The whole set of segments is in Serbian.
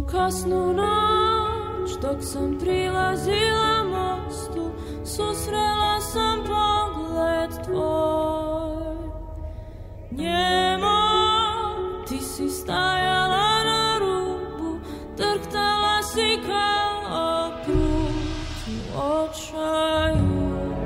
kasnu noć, dok sam prilazila mostu, susrela sam pogled tvoj. Njemo, ti si stajala na rubu, drhtala si kao prut u očaju.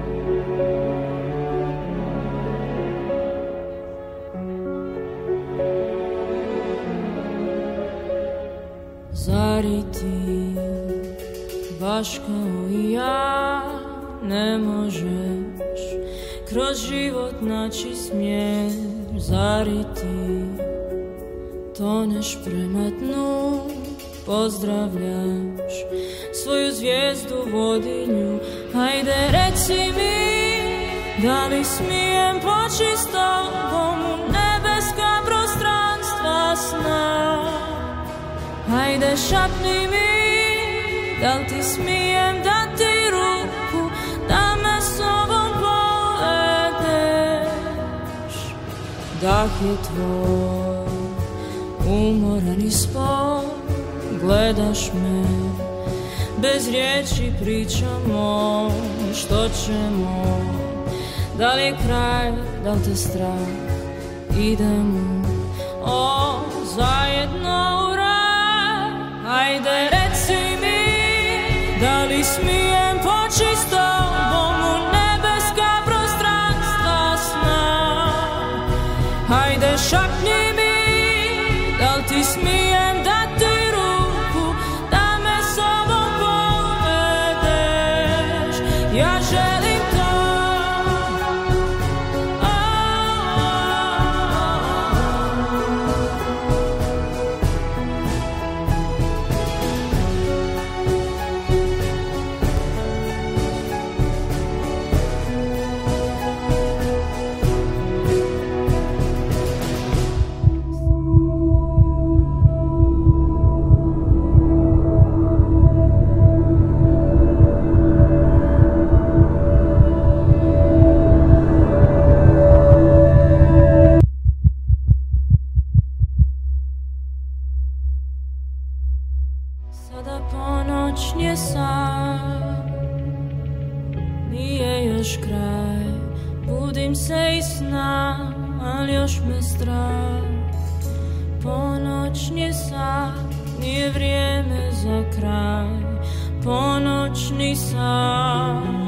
Zari ti, baš kao i ja, ne možeš kroz život naći smjer? Zari ti, toneš prema dnu, pozdravljaš svoju zvijezdu vodilju? Hajde reci mi, da li smijem poći s tobom u nebeska prostranstva sna? Hajde šapni mi, da li ti smijem dati ruku, da me sobom povedeš? Dah je tvoj, umoran i spor, gledaš me, bez riječi pričamo, što ćemo? Da li je kraj, da li te strah, idemo zajedno u raj. Hajde reci mi, da li smijem poći s tobom u nebeska prostranstva sna? Hajde šapni mi, da li ti smijem dati ruku, da me sobom povedeš? Ja želim to. Sada ponoćnje sam, nije još kraj, budim se iz sna, ali još me strah. Ponoćnje sam, nije vrijeme za kraj, ponoćni sam.